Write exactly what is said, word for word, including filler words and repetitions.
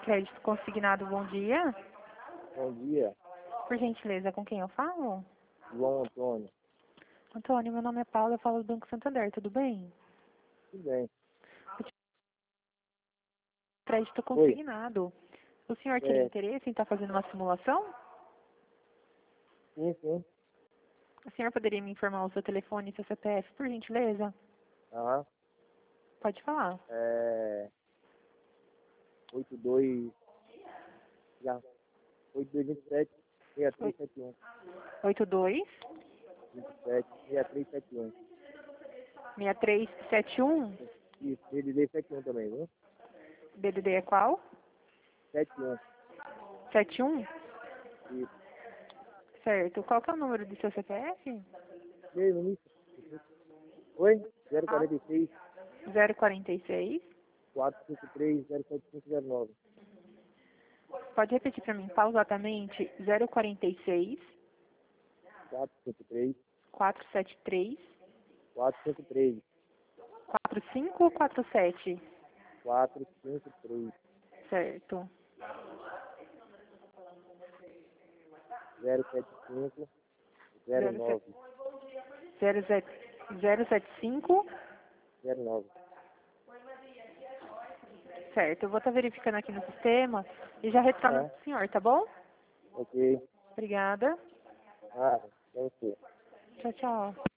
Crédito consignado, bom dia. Bom dia, Por gentileza, com quem eu falo? João Antônio. Antônio, meu nome é Paula, eu falo do Banco Santander, tudo bem? Tudo bem. Crédito Oi, consignado. O senhor teria é, interesse em estar fazendo uma simulação? sim, sim. O senhor poderia me informar o seu telefone e seu C P F, por gentileza? Aham. Pode falar. É, oito dois, já, oito dois vinte e sete, seis três sete um. oito dois vinte e sete, seis três sete um. seis três sete um. Isso, D D D sete um também, viu? D D D é qual? sete um. sete um? Isso. Certo. Qual que é o número do seu C P F? Mesmo isso? Oi? Ah, zero quarenta e seis, zero quarenta e seis. quatro cinco três, zero sete cinco zero nove. Pode repetir para mim pausadamente? zero quarenta e seis, quatro cinco três, quatro sete três, quatro cinco três, quatro cinco ou quatro sete? quatro cinco três, Certo. zero sete cinco zero zero nove. sete cinco. zero nove. Certo. Eu vou estar verificando aqui no sistema e já retorno Ah, para o senhor, tá bom? ok. Obrigada. Ah, é você. Tchau, tchau.